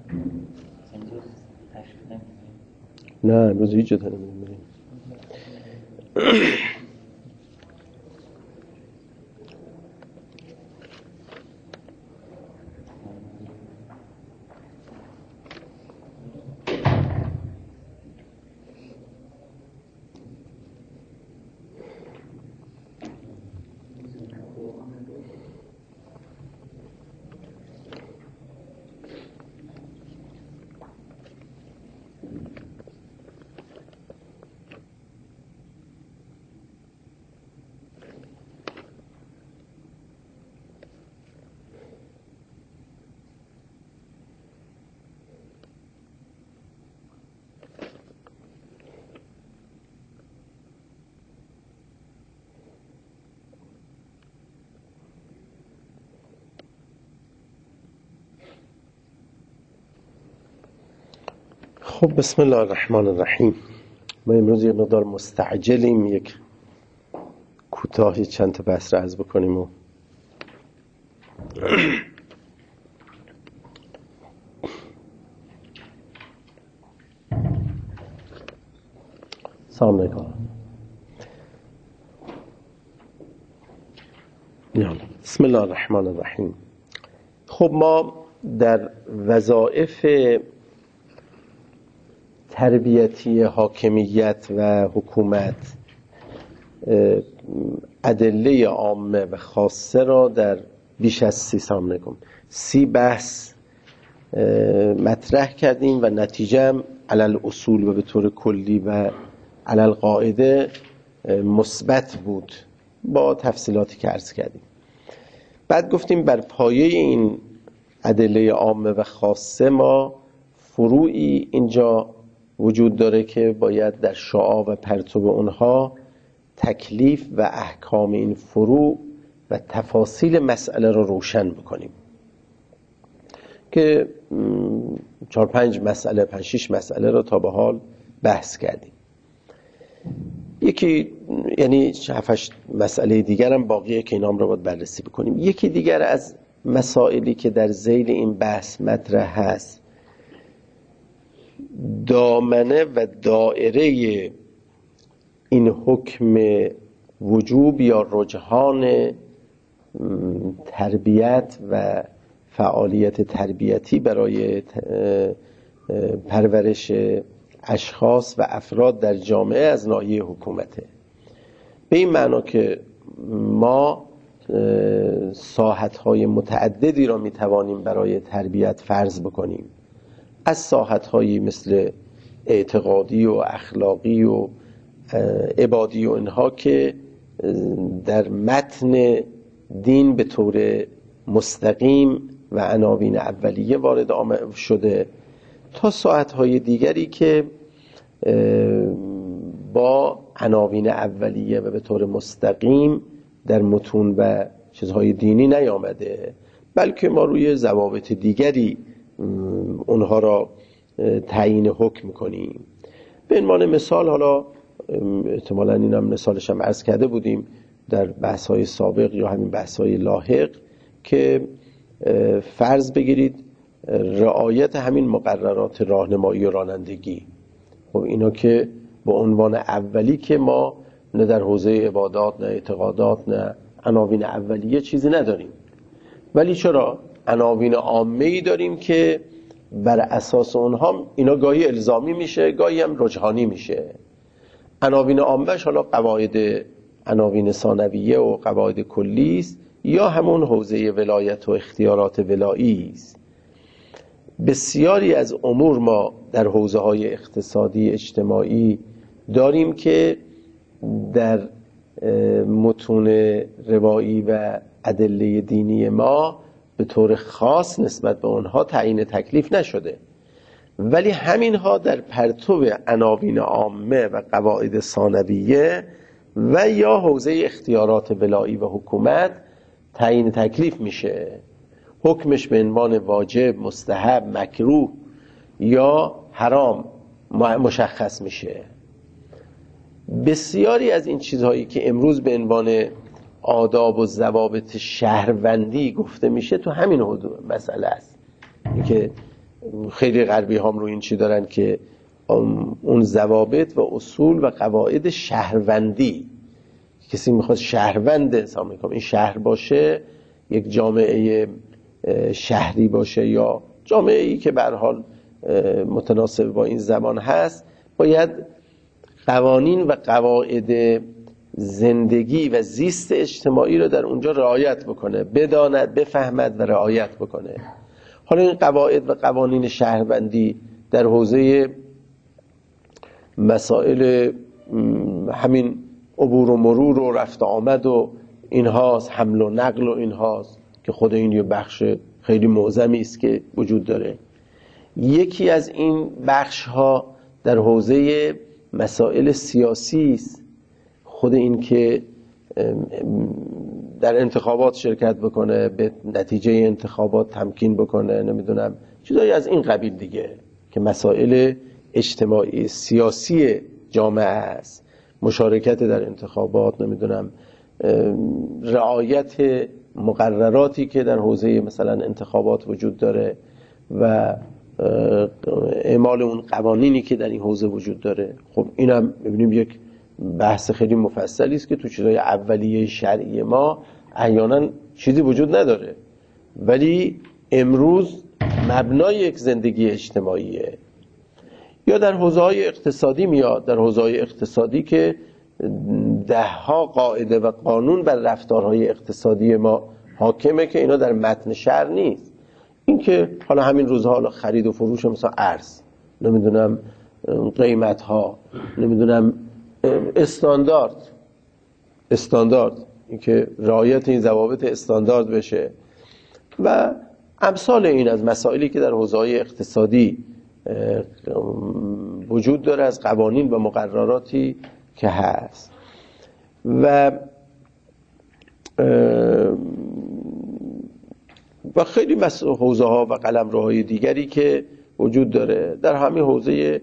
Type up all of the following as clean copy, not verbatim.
نه امروز هیچ جا نمی‌ریم. خب بسم الله الرحمن الرحیم. ما امروز یه مقدار مستعجلیم، یک کوتاهی چند تا بحث رو عرض بکنیم و سلام علیکم. بسم الله الرحمن الرحیم. خب ما در وظایف تربیتی حاکمیت و حکومت ادله عامه و خاصه را در بیش از 30 بحث مطرح کردیم و نتیجه هم علی اصول و به طور کلی و علی القاعده مثبت بود با تفصیلاتی که عرض کردیم. بعد گفتیم بر پایه این ادله عامه و خاصه ما فروعی اینجا وجود داره که باید در شعاع و پرتو اونها تکلیف و احکام این فروع و تفاصیل مسئله رو روشن بکنیم که 4-5 مسئله 5-6 مسئله رو تا به حال بحث کردیم. یکی یعنی 7-8 مسئله دیگر هم باقیه که اینام رو باید بررسی بکنیم. یکی دیگر از مسائلی که در ذیل این بحث مطرح هست دامنه و دائره این حکم وجوب یا رجحان تربیت و فعالیت تربیتی برای پرورش اشخاص و افراد در جامعه از ناحیه حکومته. به این معنا که ما ساحت‌های متعددی را می‌توانیم برای تربیت فرض بکنیم، از ساحت‌هایی مثل اعتقادی و اخلاقی و عبادی و اینها که در متن دین به طور مستقیم و عناوین اولیه وارد شده تا ساحت‌های دیگری که با عناوین اولیه و به طور مستقیم در متون و چیزهای دینی نیامده، بلکه ما روی ضوابط دیگری اونها را تعیین حکم کنیم. به عنوان مثال، حالا احتمالاً اینم مثالش هم عرض کرده بودیم در بحث‌های سابق یا همین بحث‌های لاحق، که فرض بگیرید رعایت همین مقررات راهنمایی و رانندگی. خب اینا که به عنوان اولی که ما نه در حوزه عبادات نه اعتقادات نه عناوین اولیه چیزی نداریم، ولی چرا عناوین عامه‌ای داریم که بر اساس اونها اینا گاهی الزامی میشه گاهی هم رجحانی میشه. عناوین عامه‌اش حالا قواعد عناوین ثانویه و قواعد کلی است یا همون حوزه ولایت و اختیارات ولایی است. بسیاری از امور ما در حوزه‌های اقتصادی اجتماعی داریم که در متون روایی و ادله دینی ما به طور خاص نسبت به اونها تعیین تکلیف نشده، ولی همینها در پرتو عناوین عامه و قواعد ثانویه و یا حوزه اختیارات ولایی و حکومت تعیین تکلیف میشه. حکمش به عنوان واجب، مستحب، مکروه یا حرام مشخص میشه. بسیاری از این چیزهایی که امروز به عنوان آداب و ضوابط شهروندی گفته میشه تو همین مسئله است که خیلی غربی هم رو این چی دارن که اون ضوابط و اصول و قواعد شهروندی، کسی میخواد شهروند اسلام این شهر باشه، یک جامعه شهری باشه یا جامعه ای که به هر حال متناسب با این زمان هست، باید قوانین و قواعد زندگی و زیست اجتماعی رو در اونجا رعایت بکنه، بداند، بفهمد و رعایت بکنه. حالا این قواعد و قوانین شهروندی در حوزه مسائل همین عبور و مرور و رفت آمد و اینهاست، حمل و نقل و اینهاست که خود این یه بخش خیلی معظمی است که وجود داره. یکی از این بخش ها در حوزه مسائل سیاسی است، خود این که در انتخابات شرکت بکنه، به نتیجه انتخابات تمکین بکنه، نمیدونم چیزایی از این قبیل دیگه که مسائل اجتماعی سیاسی جامعه است، مشارکت در انتخابات، نمیدونم رعایت مقرراتی که در حوزه مثلا انتخابات وجود داره و اعمال اون قوانینی که در این حوزه وجود داره. خب اینم ببینیم یک بحث خیلی مفصلی است که تو چیزای اولیه شرعی ما احیانا چیزی وجود نداره، ولی امروز مبنای یک زندگی اجتماعیه. یا در حوزه‌های اقتصادی میاد، در حوزه‌های اقتصادی که ده‌ها قاعده و قانون بر رفتارهای اقتصادی ما حاکمه که اینا در متن شرع نیست. این که حالا همین روزها حالا خرید و فروش مثلا ارز، نمیدونم قیمت‌ها، نمیدونم استاندارد این که رعایت این ضوابط استاندارد بشه و امثال این از مسائلی که در حوزه‌های اقتصادی وجود داره، از قوانین و مقرراتی که هست. و خیلی حوزه ها و قلمروهای دیگری که وجود داره در همین حوزه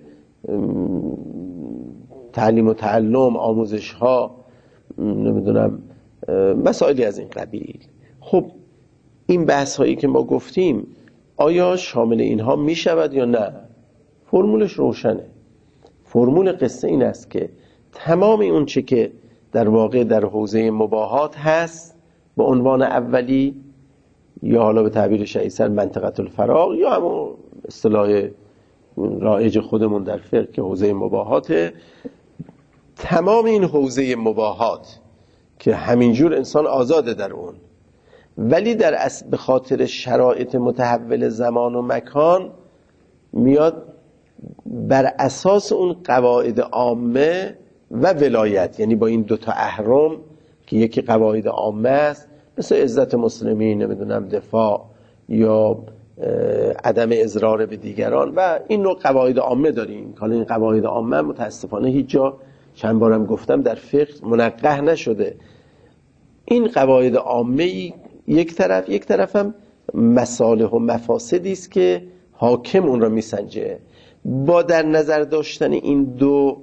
تعلیم و تعلم، آموزش ها، نمیدونم مسائلی از این قبیل. خب این بحث هایی که ما گفتیم آیا شامل اینها می شود یا نه؟ فرمولش روشنه. فرمول قصه این است که تمام اون چه که در واقع در حوزه مباحات هست به عنوان اولی، یا حالا به تعبیر شیعی‌تر منطقه الفراغ، یا همون اصطلاح رایج خودمون در فقه که حوزه مباحاته، تمام این حوزه مباحات که همینجور انسان آزاده در اون، ولی به خاطر شرایط متحول زمان و مکان میاد بر اساس اون قواعد عامه و ولایت، یعنی با این دوتا اهرم که یکی قواعد عامه است مثل عزت مسلمین، نمیدونم دفاع یا عدم اضرار به دیگران و این نوع قواعد عامه داریم. حالا این قواعد عامه متاسفانه هیچ جا، چند بارم گفتم، در فقه منقح نشده. این قواعد عامه یک طرف هم مصالح و مفاسدی است که حاکم اون را میسنجه. با در نظر داشتن این دو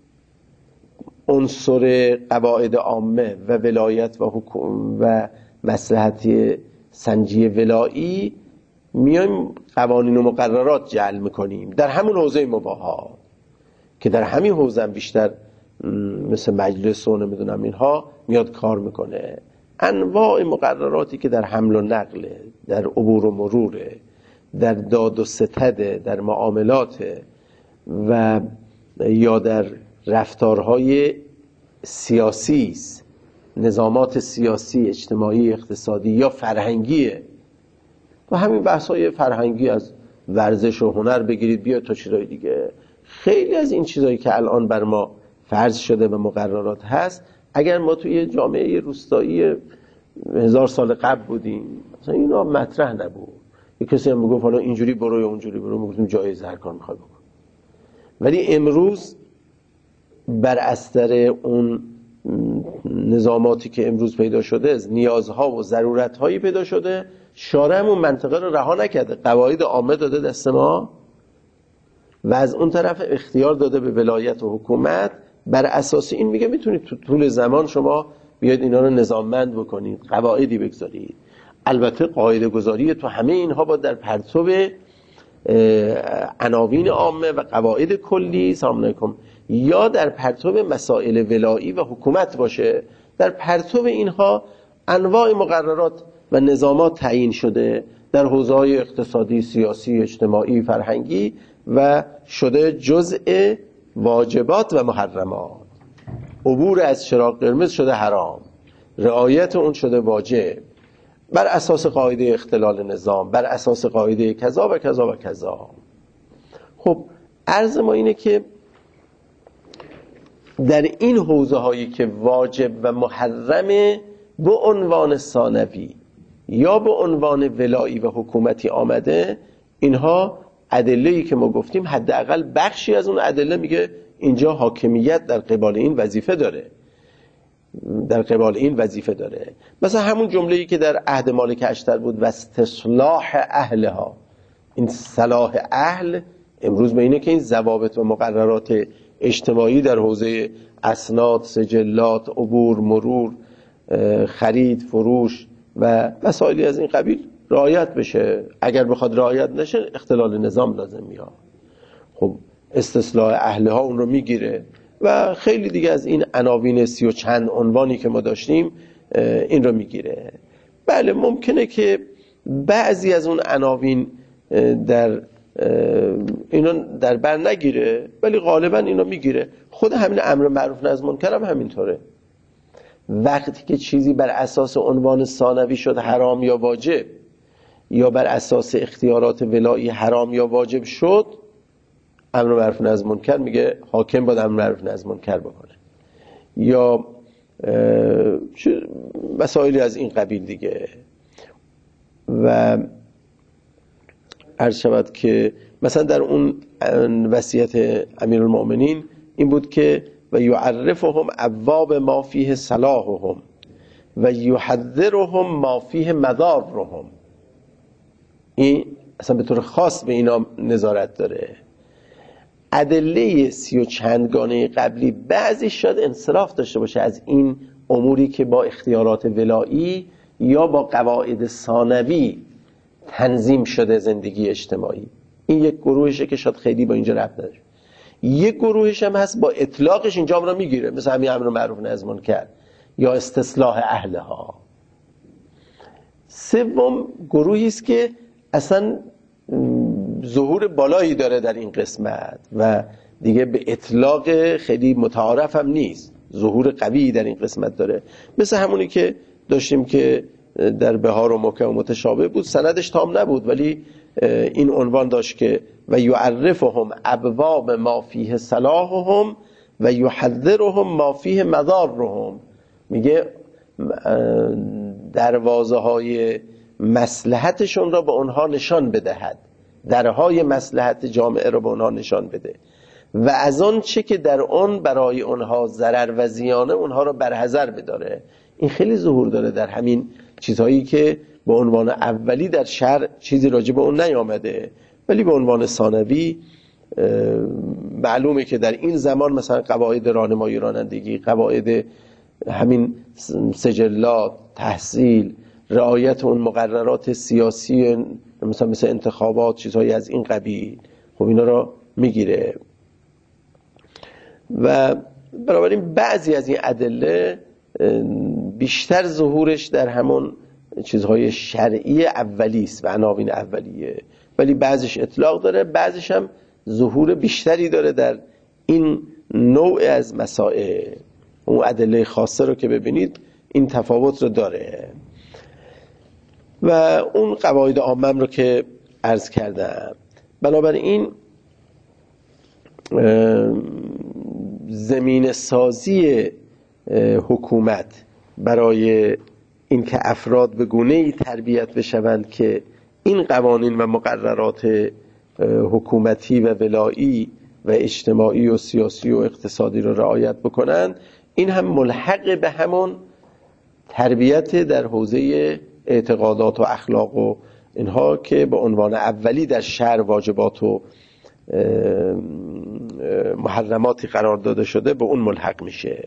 عنصر قواعد عامه و ولایت و حکم و مصلحتی سنجی ولایی میایم قوانین و مقررات جعل میکنیم در همون حوزه مباحات که در همین حوزه بیشتر مثل مجلس و نمیدونم اینها میاد کار میکنه. انواع مقرراتی که در حمل و نقل، در عبور و مرور، در داد و ستد، در معاملات و یا در رفتارهای سیاسی، نظامات سیاسی، اجتماعی، اقتصادی یا فرهنگیه. و همین بحث‌های فرهنگی از ورزش و هنر بگیرید بیا تا چیزای دیگه، خیلی از این چیزایی که الان بر ما فرض شده و مقررات هست، اگر ما توی جامعه روستایی 1000 سال قبل بودیم مثلا اینا مطرح نبود. یک کسی هم میگفت حالا اینجوری برو یا اونجوری برو، میگفتیم جایزه هر کار میخوای بکن. ولی امروز بر اثر اون نظاماتی که امروز پیدا شده، از نیازها و ضرورتهایی پیدا شده، شارع همون منطقه رو رها نکرده، قواعد عامه داده دست ما و از اون طرف اختیار داده به ولایت و حکومت. بر اساس این میگه میتونید تو طول زمان شما بیاید اینا رو نظاممند بکنید، قواعدی بگذارید. البته قاعده گذاری تو همه اینها با در پرتو عناوین عامه و قواعد کلی سلام علیکم، یا در پرتو مسائل ولایی و حکومت باشه. در پرتو اینها انواع مقررات و نظامات تعیین شده در حوزه‌های اقتصادی، سیاسی، اجتماعی، فرهنگی و شده جزء واجبات و محرمات. عبور از چراغ قرمز شده حرام، رعایت اون شده واجب، بر اساس قاعده اختلال نظام، بر اساس قاعده کذا و کذا و کذا. خب عرض ما اینه که در این حوزه هایی که واجب و محرم به عنوان ثانوی یا به عنوان ولایی و حکومتی آمده، اینها ادله‌ای که ما گفتیم حداقل بخشی از اون ادله میگه اینجا حاکمیت در قبال این وظیفه داره، در قبال این وظیفه داره. مثلا همون جمله‌ای که در عهد مالک اشتر بود و استصلاح اهلها، این صلاح اهل امروز به اینه که این ضوابط و مقررات اجتماعی در حوزه اسناد، سجلات، عبور، مرور، خرید، فروش و مسائلی از این قبیل رعایت بشه. اگر بخواد رعایت نشه اختلال نظام لازم میاد. خب استصلاح اهلها اون رو میگیره و خیلی دیگه از این عناوین 30 و چند عنوانی که ما داشتیم این رو میگیره. بله ممکنه که بعضی از اون عناوین در اینا در بر نگیره، ولی غالبا اینا میگیره. خود همین امر معروف نهی از منکر هم همینطوره. وقتی که چیزی بر اساس عنوان ثانوی شد حرام یا واجب، یا بر اساس اختیارات ولایی حرام یا واجب شد، امر معروف نهی از منکر میگه حاکم باید امر معروف نهی از منکر بکنه، یا مسائلی از این قبیل دیگه. و عرض شود که مثلا در اون وصیت امیرالمؤمنین این بود که و یعرفهم ابواب ما فیه صلاحهم و یحذرهم ما فیه مضارهم. این اصلا به طور خاص به اینا نظارت داره. ادله 30 و چندگانه قبلی بعضی شاید انصراف داشته باشه از این اموری که با اختیارات ولایی یا با قواعد ثانوی تنظیم شده زندگی اجتماعی. این یک گروهشه که شاید خیلی با اینجا ربط نداره. یک گروهش هم هست با اطلاقش اینجا هم را میگیره، مثل همین امر معروف نهی از منکر یا استصلاح اهلها. سوم گروهی است که اصلا ظهور بالایی داره در این قسمت و دیگه به اطلاق خیلی متعارف هم نیست، ظهور قوی در این قسمت داره، مثل همونی که داشتیم که در بهار و محکم و متشابه بود، سندش تام نبود ولی این عنوان داشت که و یعرفهم ابواب ما فیه صلاحهم و یحذرهم ما فیه مضارهم. میگه دروازه های مصلحتشون را به اونها نشان بدهد، درهای مصلحت جامعه را به اونها نشان بده و از آن چه که در اون برای اونها ضرر و زیانه اونها را برحذر بداره. این خیلی ظهور داره در همین چیزهایی که به عنوان اولی در شرع چیزی راجع به اون نیامده، ولی به عنوان ثانوی معلومه که در این زمان مثلا قواعد راهنمایی رانندگی، قواعد همین سجلات، تحصیل، رعایت اون مقررات سیاسی مثل انتخابات، چیزهایی از این قبیل، خب اینا را میگیره. و بنابراین بعضی از این ادله بیشتر ظهورش در همون چیزهای شرعی اولی است و عناوین اولیه، ولی بعضیش اطلاق داره، بعضیش هم ظهور بیشتری داره در این نوع از مسائل. اون ادله خاصه رو که ببینید این تفاوت رو داره. و اون قواعد عامه رو که عرض کردم، بنابراین زمین سازی حکومت برای اینکه افراد به گونه‌ای تربیت بشوند که این قوانین و مقررات حکومتی و ولایی و اجتماعی و سیاسی و اقتصادی رو رعایت بکنند، این هم ملحق به همون تربیت در حوزه اعتقادات و اخلاق و اینها که به عنوان اولی در شرع واجبات و محرماتی قرار داده شده به اون ملحق میشه.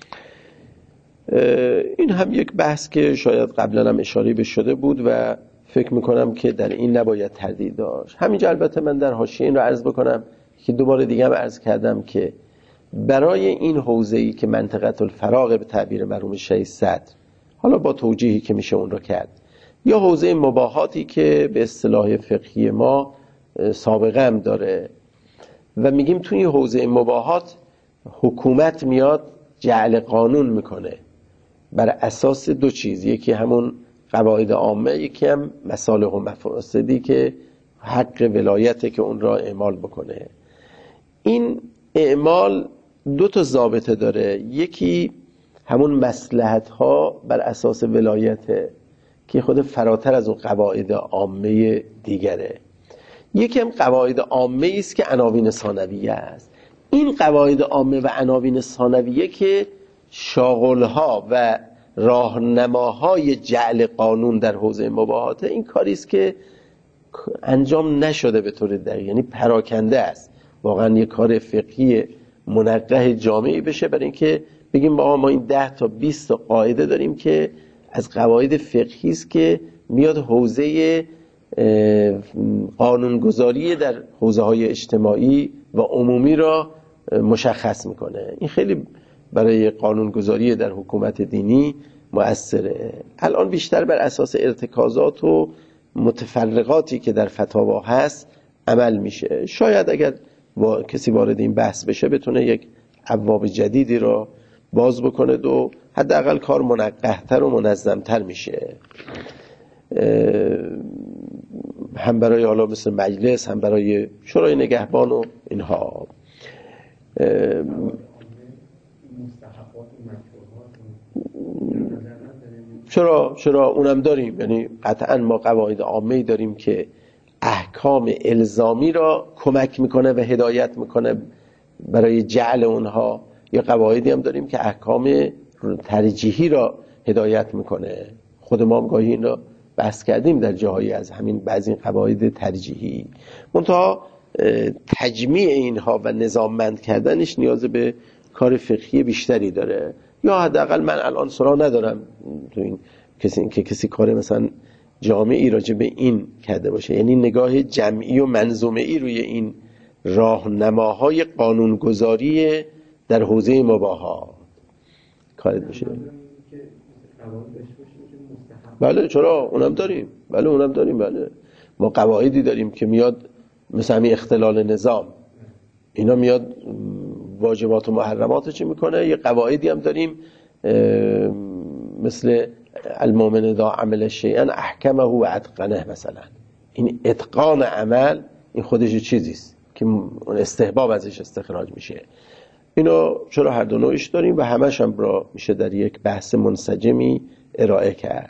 این هم یک بحث که شاید قبلا هم اشاره به شده بود و فکر میکنم که در این نباید تردید داشت. همینجا البته من در حاشیه این رو عرض بکنم که دوباره دیگه هم عرض کردم که برای این حوزه‌ای که منطقه الفراغ به تعبیر مرحوم شیخ صدر، حالا با توجیهی که میشه اون رو کرد، یا حوزه مباحاتی که به اصطلاح فقهی ما سابقه هم داره و میگیم توی حوزه مباحات حکومت میاد جعل قانون میکنه بر اساس دو چیز، یکی همون قواعد عامه، یکی هم مصالح و مفاسدی که حق ولایته که اون را اعمال بکنه. این اعمال دو تا ضابطه داره، یکی همون مصلحت ها بر اساس ولایته که خود فراتر از اون قواعد عامه دیگره، یکی هم قواعد عامه است که عناوین ثانویه است. این قواعد عامه و عناوین ثانویه که شاغلها و راهنماهای جعل قانون در حوزه مباحات، این کاری است که انجام نشده به طور دقیق، یعنی پراکنده است. واقعا یک کار فقهی منقح جامعی بشه برای اینکه بگیم ما این 10 تا 20 تا قاعده داریم که از قواعد فقهی است که میاد حوزه قانونگذاری در حوزه‌های اجتماعی و عمومی را مشخص میکنه. این خیلی برای قانونگذاری در حکومت دینی مؤثره. الان بیشتر بر اساس ارتکازات و متفرقاتی که در فتاوا هست عمل میشه. شاید اگر کسی وارد این بحث بشه بتونه یک ابواب جدیدی را باز بکنه و حداقل کار منقح‌تر و منظم‌تر میشه، هم برای حالا مثل مجلس، هم برای شورای نگهبان و اینها. چرا اونم داریم، یعنی قطعا ما قواعد عامه‌ای داریم که احکام الزامی را کمک میکنه و هدایت میکنه برای جعل اونها، یا قواعدی هم داریم که احکام ترجیحی را هدایت میکنه. خود ما هم گاهی این را بحث کردیم در جاهایی از همین بعضی قواعد ترجیحی. منتها تجمیع اینها و نظاممند کردنش نیاز به کار فقهی بیشتری داره، یا حداقل من الان سراغ ندارم تو این کسی کار مثلا جامعی راجع به این کرده باشه، یعنی نگاه جمعی و منظومه‌ای روی این راهنماهای قانونگذاری در حوزه مباحات کارت بشه. بله چرا اونم داریم، بله ما قواعدی داریم که میاد مثلا همین اختلال نظام، اینا میاد واجبات و محرمات چی میکنه. یه قواعدی هم داریم مثل المؤمن اذا عمل شیئا احکمه و اتقنه، مثلا این اتقان عمل این خودش چیزیست که اون استحباب ازش استخراج میشه. اینو چرا هر دو نوعش داریم و همش هم را میشه در یک بحث منسجمی ارائه کرد.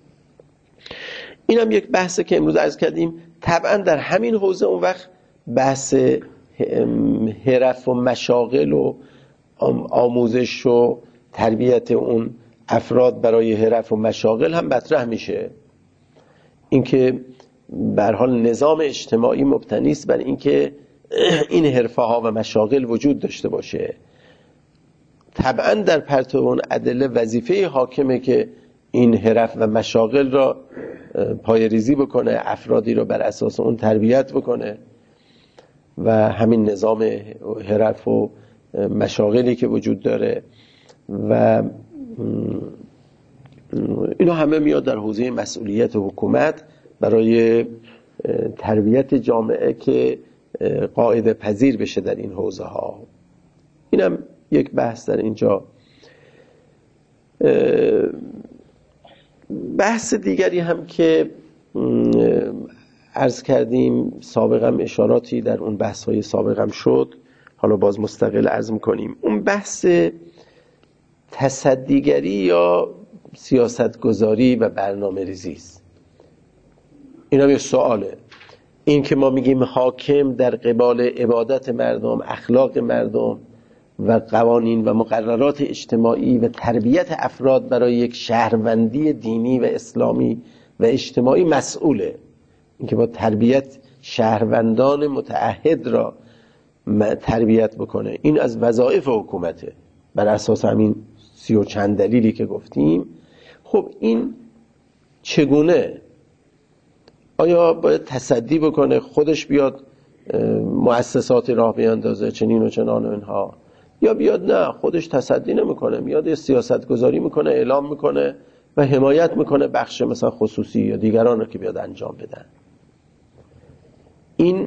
اینم یک بحثه که امروز عرض کردیم. طبعا در همین حوزه اون وقت بحث حرف و مشاغل و آموزش و تربیت اون افراد برای حرف و مشاغل هم مطرح میشه. اینکه به هر حال نظام اجتماعی مبتنی است بر اینکه این حرفه ها و مشاغل وجود داشته باشه. طبعا در پرتو اون ادله وظیفه حاکمه که این حرف و مشاغل را پایه‌ریزی بکنه، افرادی را بر اساس اون تربیت بکنه و همین نظام حرف و مشاغلی که وجود داره و اینا همه میاد در حوزه مسئولیت حکومت برای تربیت جامعه که قاعده پذیر بشه در این حوزه ها. اینم یک بحث در اینجا. بحث دیگری هم که عرض کردیم سابقا اشاراتی در اون بحث های سابقا شد، حالا باز مستقل عرض میکنیم. اون بحث تصدیگری یا سیاستگذاری و برنامه ریزی است. این هم یه سواله. این که ما میگیم حاکم در قبال عبادت مردم، اخلاق مردم و قوانین و مقررات اجتماعی و تربیت افراد برای یک شهروندی دینی و اسلامی و اجتماعی مسئوله. این که با تربیت شهروندان متعهد را تربیت بکنه، این از وظایف حکومته بر اساس همین 30 و چند دلیلی که گفتیم. خب این چگونه آیا باید تصدی بکنه، خودش بیاد مؤسسات راه بیاندازه چنین و چنان و اینها، یا بیاد نه خودش تصدی نمیکنه، میاد یه سیاست گذاری میکنه، اعلام میکنه و حمایت میکنه بخش مثلا خصوصی یا دیگران رو که بیاد انجام بدن. این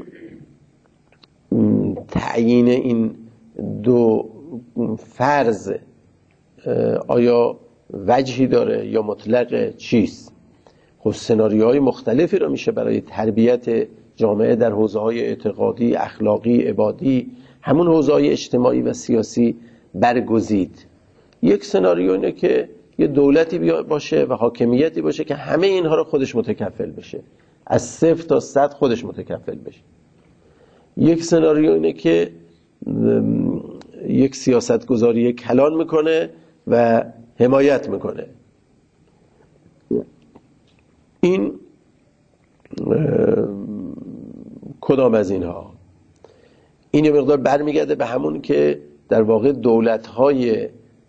تعیین این دو فرض آیا وجهی داره یا مطلق چیست؟ خب سناریوهای مختلفی رو میشه برای تربیت جامعه در حوزه‌های اعتقادی، اخلاقی، عبادی، همون حوزه‌های اجتماعی و سیاسی برگزید. یک سناریو اینه که یه دولتی باشه و حاکمیتی باشه که همه اینها رو خودش متکفل بشه، از 0 تا 100 خودش متکفل بشه. یک سناریو اینه که یک سیاست گذاری کلان میکنه و حمایت میکنه. این کدام از اینها؟ این یه مقدار برمیگرده به همون که در واقع دولت‌های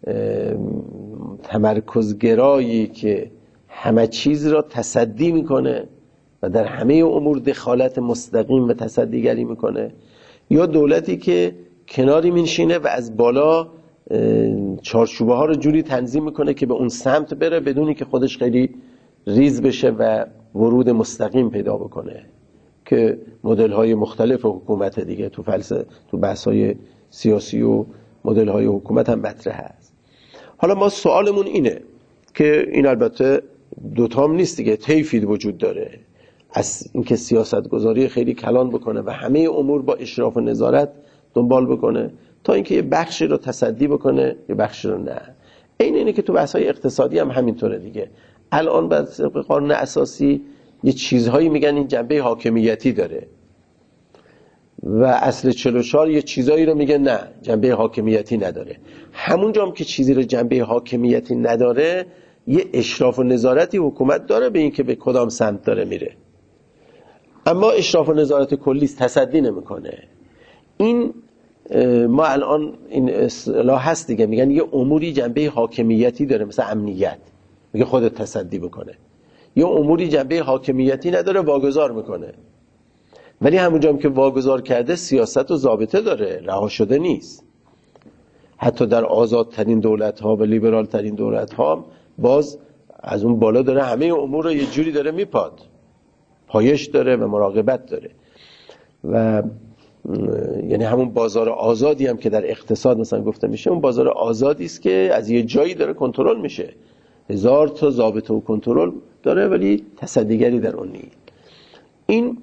تمرکزگرایی که همه چیز را تصدی میکنه و در همه امور دخالت مستقیم و تصدیگری میکنه، یا دولتی که کناری میشینه و از بالا چارچوبه ها رو جوری تنظیم میکنه که به اون سمت بره بدونی که خودش خیلی ریز بشه و ورود مستقیم پیدا بکنه، که مدل های مختلف حکومت دیگه تو بحث های سیاسی و مدل های حکومت هم مطرح هست. حالا ما سوالمون اینه که این البته دوتام نیست دیگه، طیفی وجود داره از اینکه سیاست گذاری خیلی کلان بکنه و همه امور با اشراف و نظارت دنبال بکنه، تا اینکه یه بخشی رو تصدی بکنه یه بخشی رو نه. اینه که تو بحث‌های اقتصادی هم همینطوره دیگه. الان به قانون اساسی یه چیزهایی میگن این جنبه حاکمیتی داره و اصل 44 یه چیزایی رو میگن نه جنبه حاکمیتی نداره. همونجا هم که چیزی رو جنبه حاکمیتی نداره، یه اشراف و نظارتی حکومت داره به این که به کدام سمت داره میره، اما اشراف و نظارت کلی تصدی نمیکنه. این ما الان این اصطلاح هست دیگه، میگن یه اموری جنبه حاکمیتی داره مثل امنیت، میگه خودت تصدی بکنه، یه اموری جنبه حاکمیتی نداره واگذار میکنه، ولی همونجا هم که واگذار کرده سیاست و ضابطه داره، رها شده نیست. حتی در آزادترین دولت ها و لیبرال ترین دولت ها باز از اون بالا داره همه امور رو یه جوری داره میپاد، پایش داره و مراقبت داره. و یعنی همون بازار آزادی هم که در اقتصاد مثلا گفته میشه، اون بازار آزادی است که از یه جایی داره کنترل میشه، 1000 تا ضابطه و کنترل داره ولی تصدیگری در اون نیست. این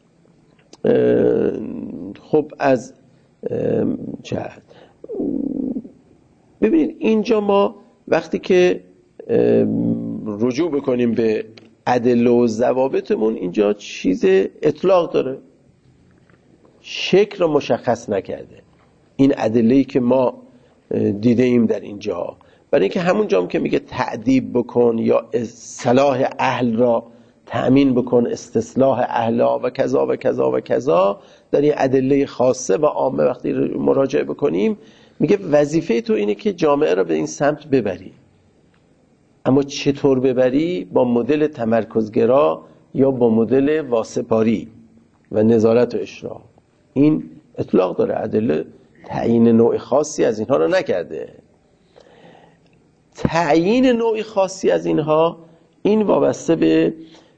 خب از جهت ببینید اینجا ما وقتی که رجوع بکنیم به ادله و ضوابطمون، اینجا چیز اطلاق داره، شکل رو مشخص نکرده. این ادله‌ای که ما دیده ایم در اینجا، برای اینکه همون جام که میگه تعدیب بکن یا صلاح اهل را تأمین بکن، استصلاح اهلا و کذا و کذا و کذا، در این ادله خاصه و عامه وقتی مراجعه بکنیم میگه وظیفه تو اینه که جامعه را به این سمت ببری. اما چطور ببری؟ با مدل تمرکزگرا یا با مدل واسپاری و نظارت و اشراف. این اطلاق داره، ادله تعیین نوع خاصی از اینها رو نکرده. تعیین نوع خاصی از اینها این وابسته به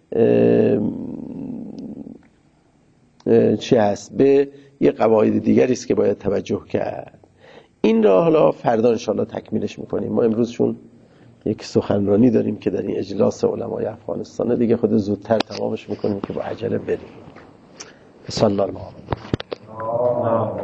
چی هست؟ به یه قواعد دیگری است که باید توجه کرد. این را حالا فردا انشاءالله تکمیلش میکنیم. ما امروز چون یک سخنرانی داریم که در این اجلاس علمای افغانستان دیگه خود زودتر تمامش میکنیم که با عجله بریم. صلی الله علیه و